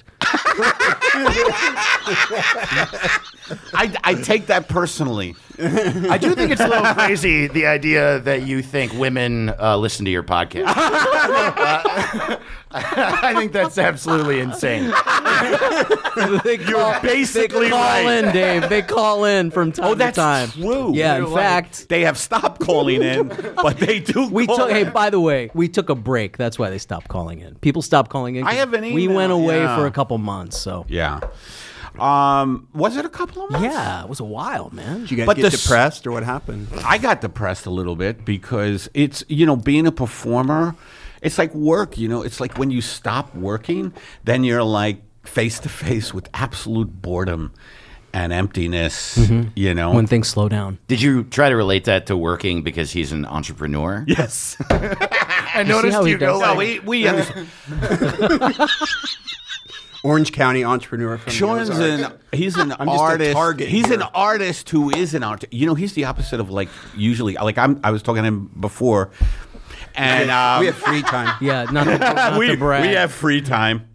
I, I take that personally. I do think it's a little crazy, the idea that you think women uh, listen to your podcast. Uh, I think that's absolutely insane. they call, basically they call right. in, Dave. They call in from time Oh, that's to time. true. Yeah, in You're like- fact, They have stopped calling in, but they do we call took. Hey, in. by the way, we took a break. That's why they stopped calling in. People stopped calling in. 'cause I have an We email, went away yeah. for a couple months. months. So Yeah. Um, was it a couple of months? yeah, it was a while, man. Did you guys But get the s- depressed or what happened? I got depressed a little bit because it's, you know, being a performer, it's like work, you know, it's like when you stop working, then you're like face to face with absolute boredom and emptiness, you know. When things slow down. Did you try to relate that to working because he's an entrepreneur? Yes. I see noticed how he you does go that? No, like, we, we understand. Orange County entrepreneur from the Sean's Ozarks. an he's an I'm just a artist. target He's an here. artist who is an artist. You know, he's the opposite of like usually. Like I'm, I was talking to him before, and um, we have free time. Yeah, not to, not we, to brag. we have free time,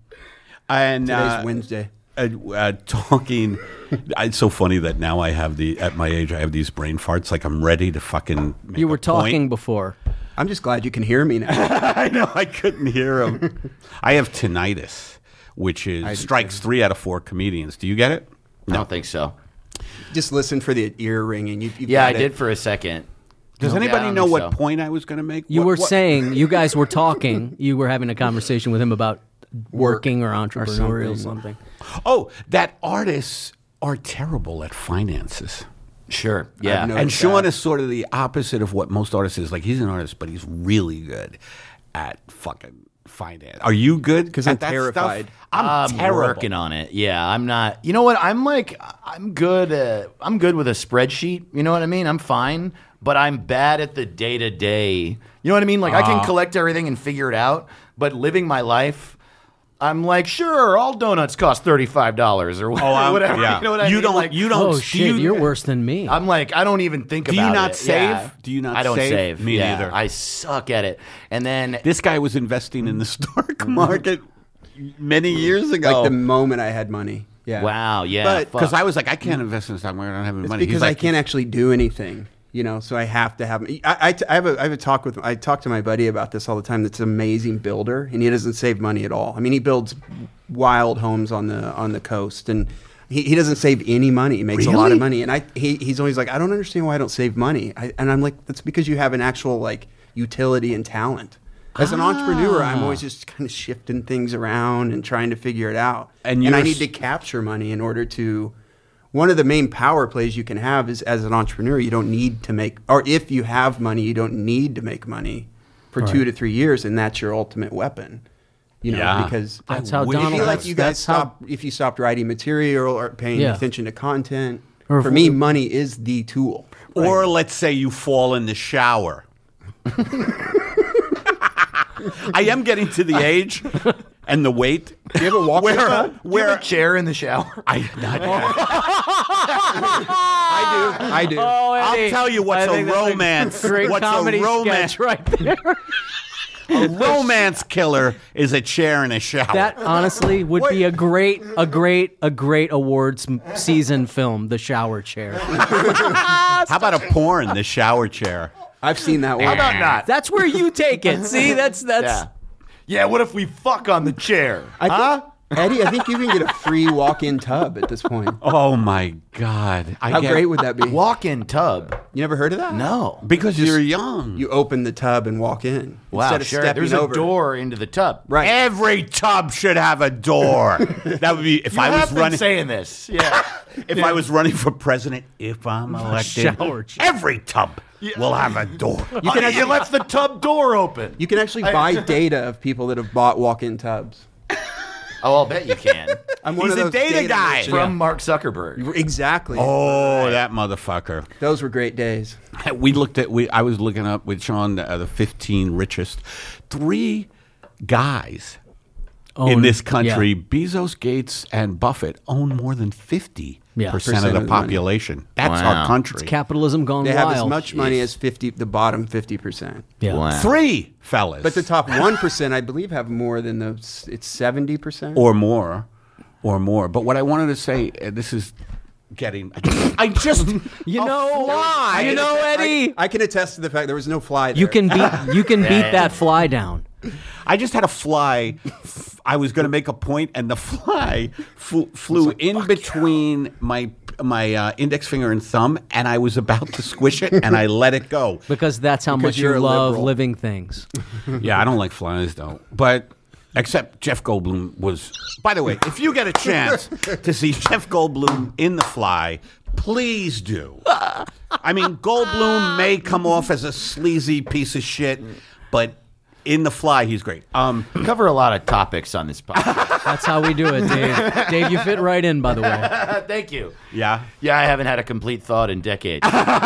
and Today's uh, Wednesday. uh, uh, talking. It's so funny that now I have the at my age I have these brain farts. Like I'm ready to fucking. Make you a were talking point. before. I'm just glad you can hear me now. I know I couldn't hear him. I have tinnitus, which is do strikes three out of four comedians. Do you get it? I don't think so. Just listen for the ear ringing. You, you've Yeah, I got it. did for a second. Does Yeah, I anybody don't know think what so. point I was going to make? You What- were what- saying, you guys were talking, you were having a conversation with him about working or entrepreneurial something. something. Oh, that artists are terrible at finances. Sure. Yeah. no- And Noticed Sean that. is sort of the opposite of what most artists is. Like he's an artist, but he's really good at fucking finance. Are you good? 'Cause I'm at that terrified. Stuff? I'm, I'm terrible. working on it. Yeah, I'm not. You know what? I'm like, I'm good. Uh, I'm good with a spreadsheet. You know what I mean? I'm fine, but I'm bad at the day to day. You know what I mean? Like I Uh. can collect everything and figure it out, but living my life, I'm like, sure, all donuts cost thirty five dollars or Oh, I'm- whatever. yeah. You know what I you mean? Don't. Like, you don't. Oh do shit, you, you're worse than me. I'm like, I don't even think Do you about not it. save? Yeah. Do you not I don't save? save. Me Yeah, neither. I suck at it. And then This guy was investing in the stock market many years ago. Like the moment I had money. Yeah. wow, yeah, But- Because fuck. I was like, I can't invest in the stock market. I don't have any It's money. because He's like, I can't actually do anything, you know. So I have to have. I, I, I have a I have a talk with. I talk to my buddy about this all the time. That's an amazing builder, and he doesn't save money at all. I mean, he builds wild homes on the on the coast, and he, he doesn't save any money. He makes a lot Really? of money, and I he, he's always like, I don't understand why I don't save money. I, and I'm like, that's because you have an actual like utility and talent. As an entrepreneur, I'm always just kind of shifting things around and trying to figure it out. And And, I you're need s- to capture money in order to. One of the main power plays you can have is as an entrepreneur, you don't need to make, or if you have money, you don't need to make money for two to three years, and that's your ultimate weapon. You know, Yeah. because That's I how wish- I Donald. feel like that's- you guys that's how- stop if you stopped writing material or paying Yeah. attention to content. Or For if me, we- money is the tool. Or let's say you fall in the shower. I am getting to the age and the weight. Do you ever walk where, Do you have where a chair in the shower. I, not, I do. I do. Oh, I'll Eddie, tell you what's I a think that's romance. Great What's comedy a romance? sketch right there. A romance killer is a chair in a shower. That honestly would be a great, a great, a great awards m- season film, The Shower Chair. How about a porn? The shower chair. I've seen that one. How about not? That's where you take it. See, that's that's. Yeah. Yeah, what if we fuck on the chair? I think, huh? Eddie, I think you can get a free walk-in tub at this point. Oh my God! I How get- great would that be? Walk-in tub. You never heard of that? No. Because you're young. You open the tub and walk in Wow, instead of sure. stepping There's over. a door into the tub. Right. Every tub should have a door. That would be if You I have was been running. saying this. Yeah. If I was running for president, if I'm elected, shower chair. every tub will have a door. You can you left the tub door open. You can actually buy data of people that have bought walk-in tubs. Oh, I'll bet you can. I'm one He's of a those data guy. merchants. From Mark Zuckerberg. Exactly. Oh, that motherfucker. Those were great days. We looked at. We I was looking up with Sean uh, the fifteen richest, three guys in Own- this country. yeah. Bezos, Gates, and Buffett own more than fifty Yeah. percent of Percent the of the money. population. That's Wow. our country. It's capitalism gone They wild. have as much money as fifty, the bottom fifty percent. Yeah. Wow. Three fellas, But the top one percent, I believe, have more than the. It's seventy percent. or more, or more. But what I wanted to say, uh, this is getting. I just, You know, fly. you know, Eddie. I can attest to the fact there was no fly there. You can beat you can beat yeah. that fly down. I just had a fly. f- I was going to make a point, and the fly flew, flew in between my my uh, index finger and thumb, and I was about to squish it, and I let it go. Because that's how Because much you're you a love liberal. living things. Yeah, I don't like flies though, but Except Jeff Goldblum was. By the way, if you get a chance to see Jeff Goldblum in The Fly, please do. I mean, Goldblum may come off as a sleazy piece of shit, but in The Fly, he's great. Um, We cover a lot of topics on this podcast. That's how we do it, Dave. Dave, you fit right in, by the way. Thank you. yeah. Yeah, I haven't had a complete thought in decades.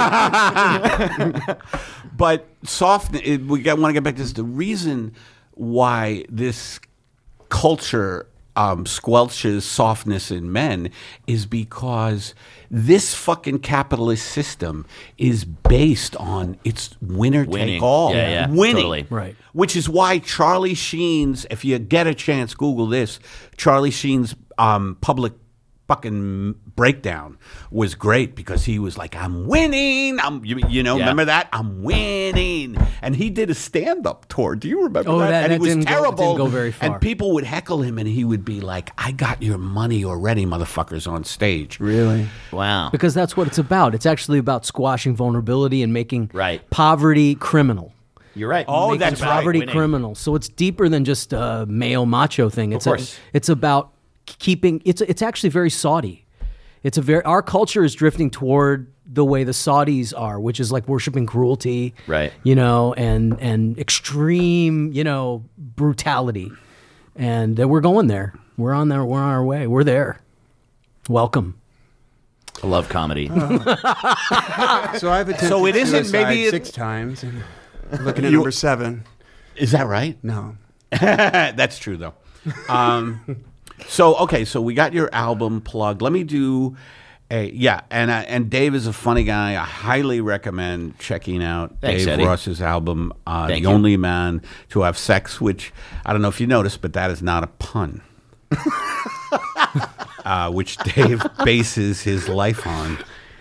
But soft, it, we got, want to get back to this. The reason why this culture um, squelches softness in men is because this fucking capitalist system is based on it's winner Winning. take all. Yeah, yeah, Winning. totally. Right. Which is why Charlie Sheen's, if you get a chance, Google this, Charlie Sheen's um, public fucking breakdown was great because he was like, I'm winning. I'm, you, you know, Yeah. remember that? I'm winning. And he did a stand-up tour. Do you remember Oh, that? that- and that it was didn't go- terrible. didn't go very far. And people would heckle him and he would be like, I got your money already, motherfuckers, on stage. Really? Wow. Because that's what it's about. It's actually about squashing vulnerability and making Right. poverty criminal. You're right. Oh, Making that's right. poverty Winning. criminal. So it's deeper than just a male macho thing. It's course. A, it's about keeping. It's it's actually very Saudi. It's a very our culture is drifting toward the way the Saudis are, which is like worshiping cruelty, Right. You know, and and extreme, you know, brutality, and uh, we're going there. We're on there. We're on our way. We're there. Welcome. I love comedy. So I've attempted So it isn't- suicide maybe it- six times. And looking at You- number seven. Is that right? No. That's true, though. Um, so, okay, so we got your album plugged. Let me do a, yeah, and uh, and Dave is a funny guy. I highly recommend checking out Thanks, Dave Eddie. Ross's album, uh, Thank The you. Only Man to Have Sex, which I don't know if you noticed, but that is not a pun. uh, which Dave bases his life on.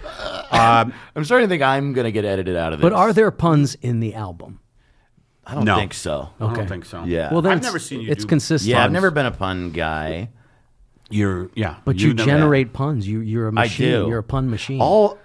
I'm starting to think I'm going to get edited out of this. But are there puns in the album? I don't No. think so. I Okay. don't think so. Yeah. Well, then I've it's- never seen you It's do- consistent. Yeah, I've never been a pun guy. You're, yeah. But you, know generate puns. You you're a I machine. do. You're a pun machine. All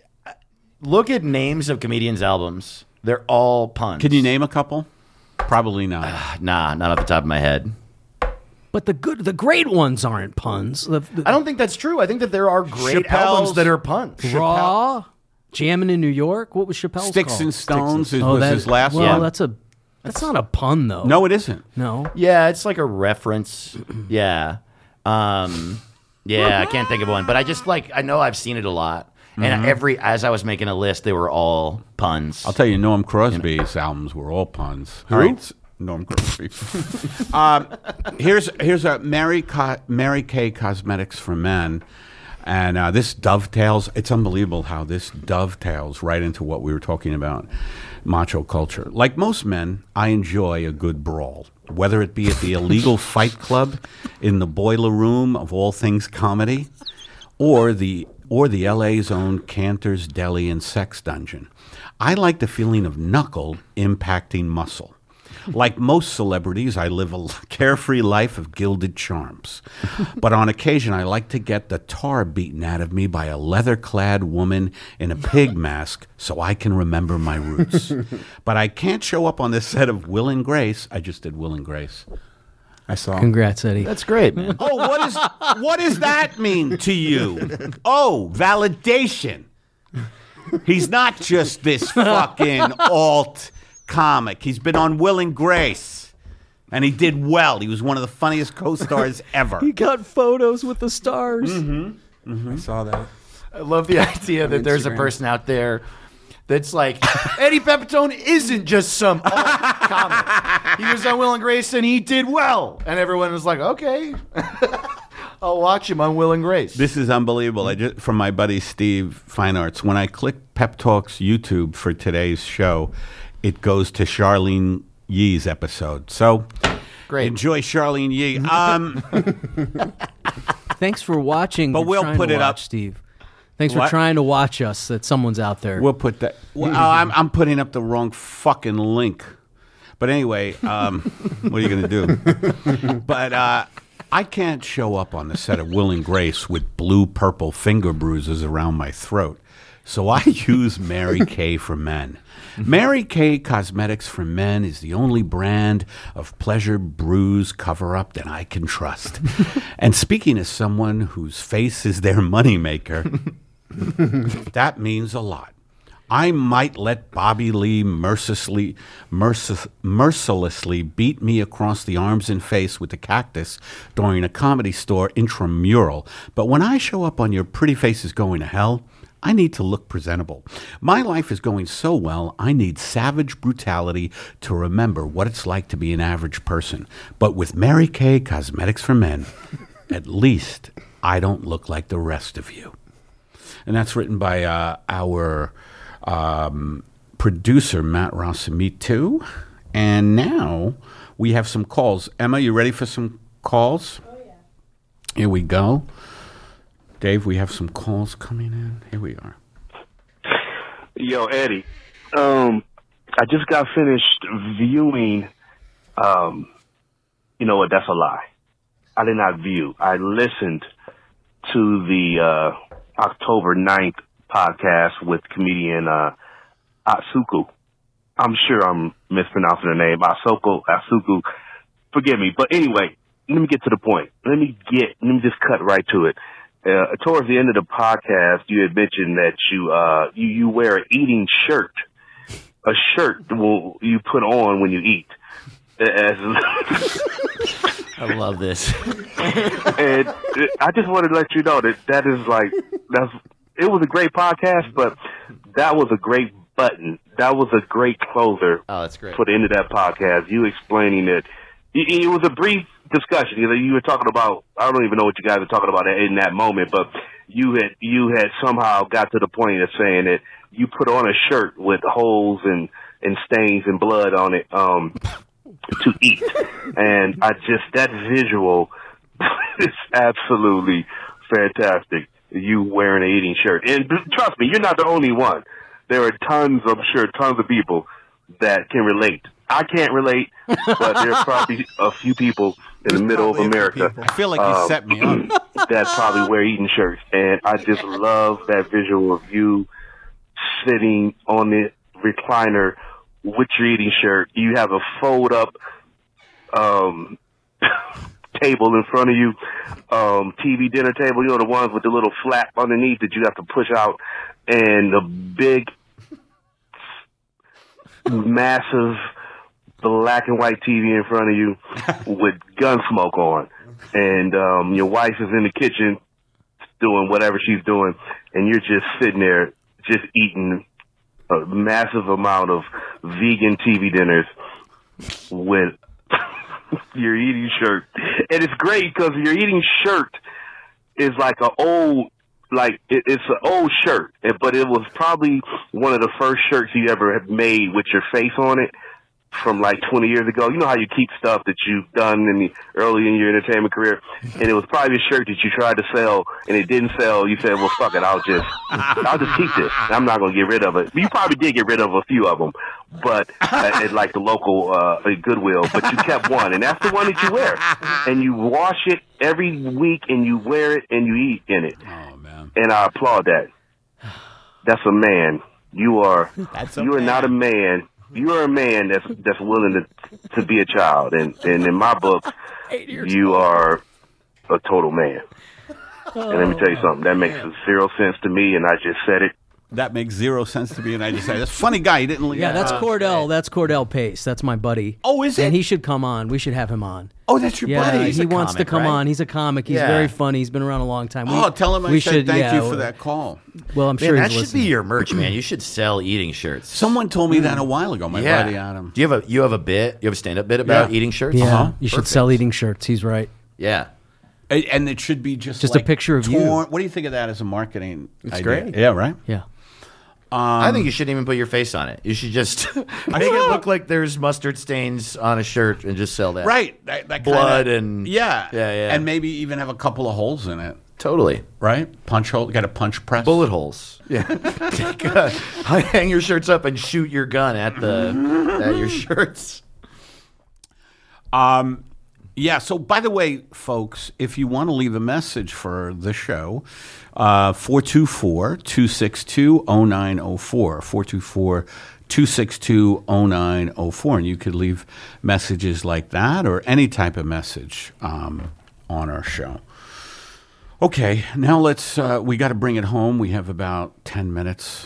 look at names of comedians' albums. They're all puns. Can you name a couple? Probably not. Nah, not off the top of my head. But the good, the great ones aren't puns. The, the I don't think that's true. I think that there are great Chappelle's- albums that are puns. Raw, Jammin' in New York. What was Chappelle's Sticks called? and Stones is, Oh, was that- his last Well, one. that's a that's not a pun though. No, it isn't. no. Yeah, it's like a reference. Yeah. Um, yeah, I can't think of one, but I just like I know I've seen it a lot. And every as I was making a list, they were all puns. I'll tell you, Norm Crosby's albums were all puns. All right, s- Norm Crosby. um, here's here's a Mary Co- Mary Kay Cosmetics for Men, and uh, this dovetails. It's unbelievable how this dovetails right into what we were talking about, macho culture. Like most men, I enjoy a good brawl, whether it be at the illegal fight club, in the boiler room of all things comedy, or the or the L A's own Cantor's Deli and Sex Dungeon. I like the feeling of knuckle impacting muscle. Like most celebrities, I live a carefree life of gilded charms. But on occasion, I like to get the tar beaten out of me by a leather-clad woman in a pig mask so I can remember my roots. But I can't show up on the set of Will and Grace. I just did Will and Grace. I saw. Congrats, Eddie. That's great, man. Oh, what is what does that mean to you? Oh, validation. He's not just this fucking alt comic. He's been on Will and Grace, and he did well. He was one of the funniest co-stars ever. He got photos with the stars. I saw that. I love the idea that there's a Instagram. person out there that's like, Eddie Pepitone isn't just some alt comic. He was on Will and Grace and he did well. And everyone was like, okay, I'll watch him on Will and Grace. This is unbelievable. I just from my buddy Steve Fine Arts. When I click Pep Talks YouTube for today's show, it goes to Charlene Yee's episode. So Great. enjoy Charlene Yee. Um, Thanks for watching. But You're we'll trying put to it up- watch, Steve. Thanks What? for trying to watch us. That someone's out there. We'll put that. Well, oh, I'm, I'm putting up the wrong fucking link. But anyway, um, what are you going to do? But uh, I can't show up on the set of Will and Grace with blue purple finger bruises around my throat. So I use Mary Kay for Men. Mary Kay Cosmetics for Men is the only brand of pleasure bruise cover-up that I can trust. And speaking as someone whose face is their moneymaker, that means a lot. I might let Bobby Lee mercilessly, mercil- mercilessly beat me across the arms and face with the cactus during a Comedy Store intramural, but when I show up on Your Pretty Face is Going to Hell, I need to look presentable. My life is going so well, I need savage brutality to remember what it's like to be an average person. But with Mary Kay Cosmetics for Men, at least I don't look like the rest of you. And that's written by uh, our um, producer, Matt Rossamy, too. And now we have some calls. Emma, you ready for some calls? Oh, yeah. Here we go. Dave, we have some calls coming in. Here we are. Yo, Eddie. Um, I just got finished viewing. Um, you know what? That's a lie. I did not view. I listened to the uh, October ninth podcast with comedian uh, Atsuku. I'm sure I'm mispronouncing her name. Asoko, Asuku. Forgive me. But anyway, let me get to the point. Let me get, let me just cut right to it. Uh, towards the end of the podcast, you had mentioned that you, uh, you, you wear an eating shirt. A shirt will you put on when you eat. As I love this. And I just wanted to let you know that that is like, that's, it was a great podcast, but that was a great button. That was a great closer. Oh, that's great. For the end of that podcast. You explaining it. It, it was a brief discussion. You know, you were talking about, I don't even know what you guys were talking about in that moment, but you had, you had somehow got to the point of saying that you put on a shirt with holes and, and stains and blood on it, um, to eat. And I just, that visual is absolutely fantastic. You wearing an eating shirt. And trust me, you're not the only one. There are tons, I'm sure, tons of people that can relate. I can't relate, but there are probably a few people in the middle of America. I feel like you um, set me up. That probably wear eating shirts. And I just love that visual of you sitting on the recliner with your eating shirt. You have a fold up um, table in front of you, um, T V dinner table, you know, the ones with the little flap underneath that you have to push out, and the big, massive black and white T V in front of you with gun smoke on. And um, your wife is in the kitchen doing whatever she's doing, and you're just sitting there just eating a massive amount of vegan T V dinners with your eating shirt. And it's great because your eating shirt is like an old, like it, it's an old shirt, but it was probably one of the first shirts you ever have made with your face on it from like twenty years ago. You know how you keep stuff that you've done in the early in your entertainment career, and it was probably a shirt that you tried to sell and it didn't sell. You said, well, fuck it, I'll just I'll just keep this. I'm not going to get rid of it. You probably did get rid of a few of them, but uh, at like the local uh, Goodwill, but you kept one, and that's the one that you wear, and you wash it every week and you wear it and you eat in it. Oh man! And I applaud that. That's a man. You are. That's a you are man. not a man. You are a man that's that's willing to to be a child, and and in my book, you are a total man. And let me tell you something. That makes zero sense to me, and I just said it. That makes zero sense to me, and I just said, "That's a funny guy." He didn't. Yeah, that's Cordell. That's Cordell Pace. That's my buddy. Oh, is it? And he should come on. We should have him on. Oh, that's your Yeah, buddy. he He's a wants to comic, come right? on. He's a comic. He's Yeah. very funny. He's been around a long time. We- Oh, tell him I we said should, thank yeah, you for that call. Well, I'm Man, sure that he's should listening. be your merch, man. You should sell eating shirts. Someone told me that a while ago. My yeah. buddy Adam. Do you have a you have a bit? You have a stand up bit about Yeah. eating shirts? Yeah, Uh-huh. you should Perfect. sell eating shirts. He's right. Yeah. And- And it should be just Just a like picture of you. torn- What do you think of that as a marketing? It's idea? great. Yeah, right. Yeah. I think you shouldn't even put your face on it. You should just make it look like there's mustard stains on a shirt and just sell that. Right. That, that Blood kinda, and- yeah, Yeah, yeah. and maybe even have a couple of holes in it. Totally. Right. Punch hole. Got a punch press. Bullet holes. Yeah. Take a- hang your shirts up and shoot your gun at the at your shirts. Um, Yeah, so by the way, folks, if you want to leave a message for the show, uh, four two four, two six two, zero nine zero four, four two four, two six two, zero nine zero four, and you could leave messages like that or any type of message um, on our show. Okay, now let's, uh, we got to bring it home. We have about ten minutes.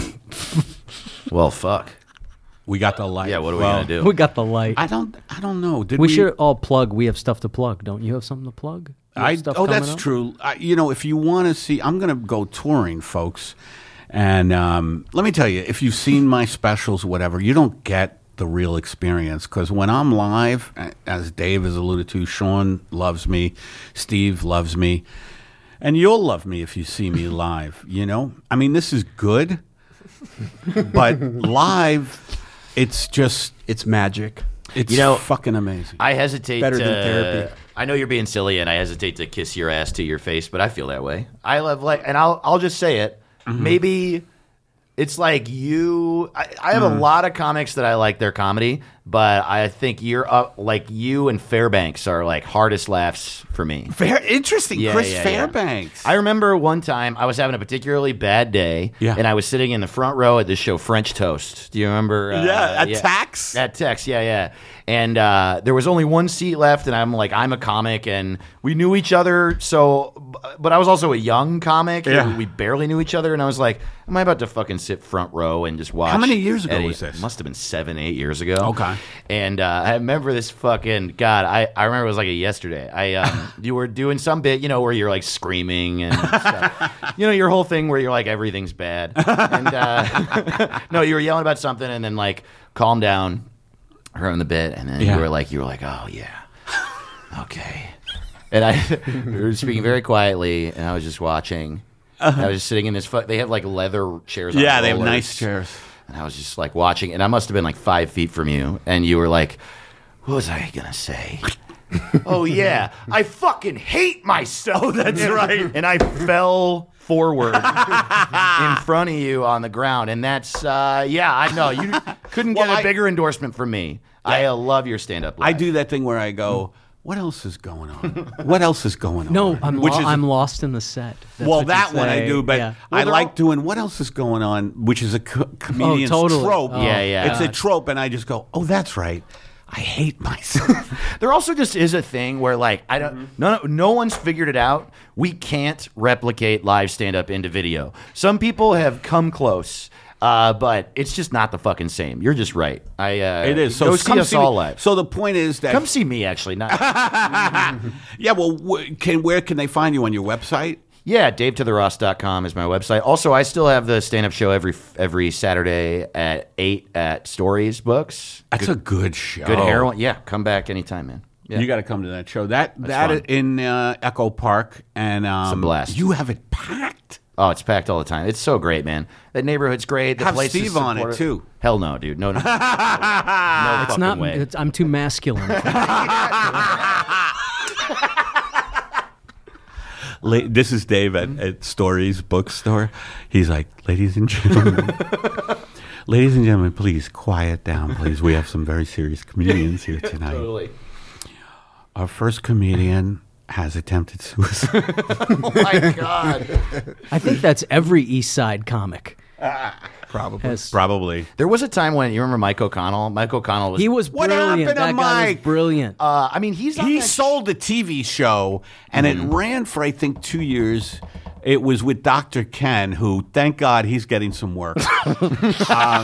Well, fuck. We got the light. Yeah, what are we Well, gonna do? We got the light. I don't, I don't know. Did we, we should all plug. We have stuff to plug. Don't you have something to plug? You have I stuff oh, coming that's up? true. I, you know, if you want to see, I'm going to go touring, folks. And um, let me tell you, if you've seen my specials, whatever, you don't get the real experience. Because when I'm live, a- as Dave has alluded to, Sean loves me, Steve loves me, and you'll love me if you see me live. You know, I mean, this is good, but live, it's just It's magic. it's You know, fucking amazing. I hesitate Better to, than therapy. I know you're being silly, and I hesitate to kiss your ass to your face, but I feel that way. I love like, and I'll I'll just say it. Mm-hmm. Maybe it's like you. I, I have Mm. a lot of comics that I like their comedy, but I think you're up like you and Fairbanks are like hardest laughs for me. Fair, interesting, Yeah, Chris yeah, yeah. Fairbanks. I remember one time I was having a particularly bad day, Yeah. and I was sitting in the front row at this show, French Toast. Do you remember? uh, Yeah, at Tax? At Tax, yeah, yeah. And uh, there was only one seat left, and I'm like, I'm a comic, and we knew each other. So, but I was also a young comic, and Yeah. we barely knew each other. And I was like, am I about to fucking sit front row and just watch? How many years ago Eddie? was this? Must have been seven, eight years ago. Okay. And uh, I remember this fucking God. I, I remember it was like a yesterday. I um, you were doing some bit, you know, where you're like screaming and stuff. You know, your whole thing where you're like everything's bad. And uh, no, you were yelling about something, and then like calm down, her on the bit, and then Yeah. you were like, you were like, oh yeah, okay. And I we were speaking very quietly, and I was just watching. I was just sitting in this. Fu- they have like leather chairs. On Yeah, they have rollers. nice chairs. And I was just like watching, and I must have been like five feet from you, and you were like, what was I gonna say? Oh yeah, I fucking hate myself. Oh, that's right. And I fell forward in front of you on the ground, and that's uh, yeah, I know you couldn't get Well, a I- bigger endorsement from me. I uh, love your stand-up. I live. do that thing where I go, what else is going on? What else is going on? No, I'm Which lo- is- I'm lost in the set. That's well, what you that one I say. do, but Yeah. I Well, they're like all- doing what else is going on, which is a co- comedian's totally. trope. Oh, Yeah, yeah. It's a God. trope, and I just go, oh, that's right. I hate myself. There also just is a thing where like I don't no no one's figured it out. We can't replicate live stand up into video. Some people have come close. Uh, but it's just not the fucking same. You're just right. I uh, It is. So go come see us all me. live. So the point is that Come see me, actually. Not yeah. Well, wh- can where can they find you on your website? yeah. Dave to the Ross dot com is my website. Also, I still have the stand up show every every Saturday at eight at Stories Books. That's a good show. Good heroin. Yeah, come back anytime, man. Yeah. You got to come to that show. That that fun. in uh, Echo Park, and um, a blast. You have it packed. Oh, it's packed all the time. It's so great, man. That neighborhood's great. The Have place is Steve on it, supportive. too. Hell no, dude. No, no. no It's fucking not. way. It's, I'm too masculine. La- this is Dave at, at Stories Bookstore. He's like, ladies and gentlemen, ladies and gentlemen, please quiet down, please. We have some very serious comedians here tonight. Totally. Our first comedian has attempted suicide. Oh my god. I think that's every East Side comic. Probably. Has, Probably. There was a time when you remember Mike O'Connell. Mike O'Connell was. he was What brilliant. happened to That guy Mike? was brilliant. Uh, I mean, he's on He that sold the T V show, and it ran for, I think, two years. It was with Doctor Ken, who, thank God, he's getting some work. um,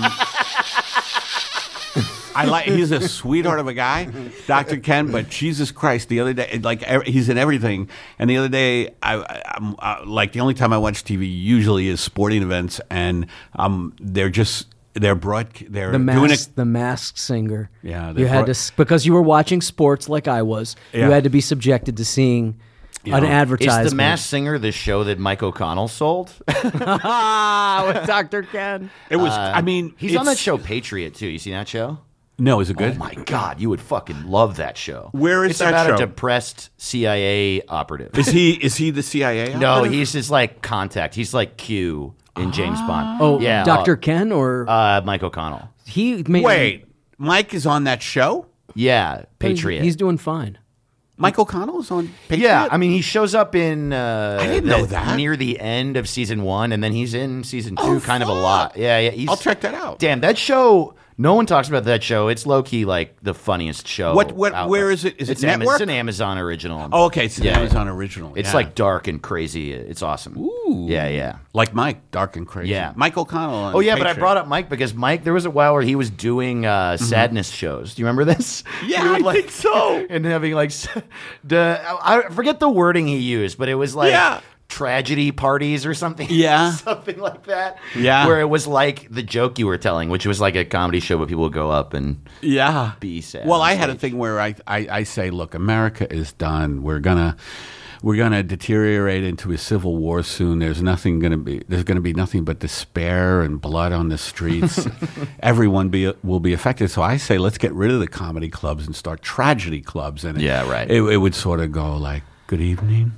I like. He's a sweetheart of a guy, Doctor Ken. But Jesus Christ, the other day, like ev- he's in everything. And the other day, I, I, I'm uh, like the only time I watch T V usually is sporting events, and um, they're just they're broad. They're the doing masked, it. the masked singer. Yeah, they you had brought- to s- because you were watching sports like I was. Yeah. You had to be subjected to seeing an know, advertisement. Is the Masked Singer the show that Mike O'Connell sold? ah with Doctor Ken. It was. I mean, He's on that it's- show Patriot too. You seen that show? No, is it good? Oh my god, you would fucking love that show. Where is it's that about show? a depressed C I A operative. Is he is he the C I A? No, operative? he's just like Contact. He's like Q in James Bond. Oh, yeah, Doctor Ken or Uh, Mike O'Connell. he made Wait, Mike is on that show? Yeah, Patriot. He's doing fine. Mike O'Connell is on Patriot? Yeah, I mean, he shows up in. Uh, I didn't the- know that. near the end of season one, and then he's in season two, Oh, kind of a fuck. lot. Yeah, yeah. He's, I'll check that out. Damn, that show. No one talks about that show. It's low key like the funniest show. What- what- out where there. is it? Is it it's Ama- network? It's an Amazon original. Oh, okay. It's an Yeah, Amazon original. It's yeah. like dark and crazy. It's awesome. Ooh. Yeah, yeah. Like Mike, dark and crazy. Yeah. Mike O'Connell. On Oh yeah, but I Patriot. brought up Mike because Mike. There was a while where he was doing uh, sadness shows. Do you remember this? Mm-hmm. Yeah, He would, I think so. And having like, s- the, I forget the wording he used, but it was like Yeah. tragedy parties or something. Yeah. something like that. Yeah. where it was like the joke you were telling, which was like a comedy show, but people would go up and Yeah. be sad. Well, on I had a stage. thing where I, I, I say, look, America is done. We're gonna we're gonna deteriorate into a civil war soon. There's nothing gonna be. There's gonna be nothing but despair and blood on the streets. Everyone be will be affected. So I say, let's get rid of the comedy clubs and start tragedy clubs. And it- Yeah, right. It, it would sort of go like, good evening.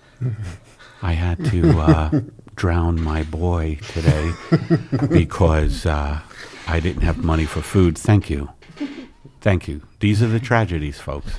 I had to uh, drown my boy today because uh, I didn't have money for food. Thank you. Thank you. These are the tragedies, folks.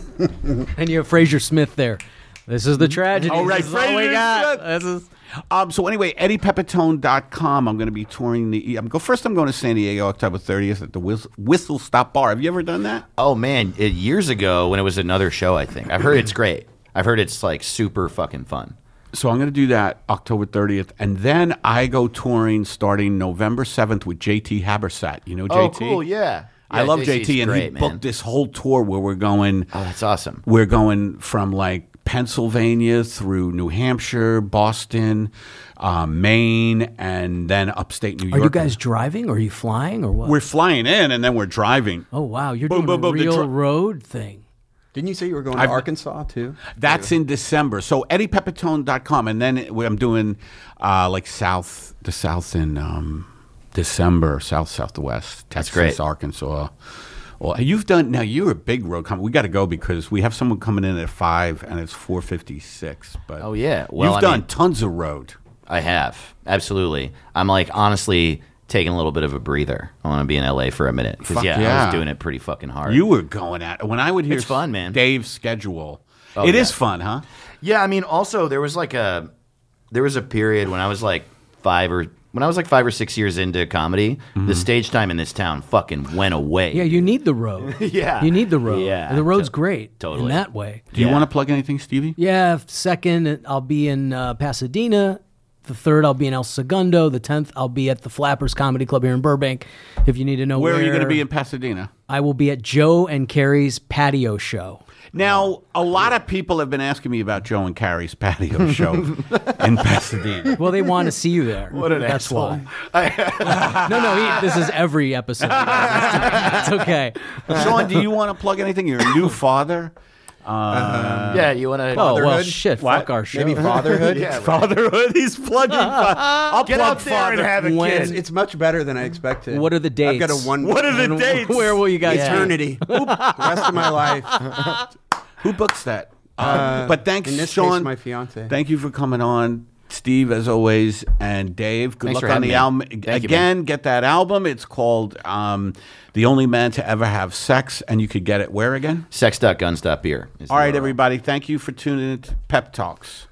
And you have Fraser Smith there. This is the tragedy. Oh, right, This is all we Fraser got. Smith. This is Um, so anyway, Eddie Pepitone dot com. I'm going to be touring the. I'm go first. I'm going to San Diego October thirtieth at the Whis- Whistle Stop Bar. Have you ever done that? Oh man, it, years ago when it was another show, I think I've heard it's great. I've heard it's like super fucking fun. So I'm going to do that October thirtieth, and then I go touring starting November seventh with J T Habersat. You know J T? Oh, cool, yeah. I Yeah, love J J T's T, and he great, man. booked this whole tour where we're going. Oh, that's awesome. We're going from like Pennsylvania through New Hampshire, Boston, um, Maine, and then upstate New Are York. you guys driving or are you flying or what? We're flying in, and then we're driving. oh wow, you're Boom, doing boom, boom, a the real dri- road thing. Didn't you say you were going to I've- Arkansas too? That's in December. So Eddie Pepitone dot com, and then I'm doing uh, like South, the South in um, December, South Southwest, Texas, great. Arkansas. Well, you've done now. You're a big road company. We got to go because we have someone coming in at five, and it's four fifty six. But Oh, yeah. Well, you've I done mean- tons of road. I have. Absolutely. I'm like honestly taking a little bit of a breather. I want to be in L A for a minute. Because, Fuck yeah, I yeah. was doing it pretty fucking hard. You were going at when I would hear It's fun, man. Dave's schedule. Oh, It is yeah. fun, huh? Yeah, I mean, also there was like a there was a period when I was like five or when I was like five or six years into comedy, Mm-hmm. the stage time in this town fucking went away. Yeah, you need the road. Yeah. you need the road. Yeah, and the road's to- great totally. in that way. Do you Yeah. want to plug anything, Stevie? Yeah, second I'll be in uh, Pasadena. The third I'll be in El Segundo. The tenth I'll be at the Flappers Comedy Club here in Burbank. If you need to know Where where, are you going to be in Pasadena? I will be at Joe and Carrie's patio show. Now, a lot of people have been asking me about Joe and Carrie's patio show in Pasadena. Well, they want to see you there. What an That's asshole. why. no, no, he, this is every episode. It's okay. Sean, do you want to plug anything? You're a new father. Yeah, you want to Oh, well, Fatherhood? shit. What? Fuck our show. Maybe fatherhood. Yeah, right. Fatherhood. He's plugging. I'll Get plug out there and father. have a When- kid. It's, it's much better than I expected. What are the dates? I've got a one. What are the And dates? Where will you guys be? eternity? the rest of my life. Who books that? Uh, but thanks, in this Sean. case, my fiance. Thank you for coming on. Steve, as always, and Dave, good Thanks luck for on having the me. album. Thank you, Again, get that album. It's called um, The Only Man to Ever Have Sex, and you could get it where again? Sex dot guns dot beer. is All the right, U R L. everybody. Thank you for tuning in to Pep Talks.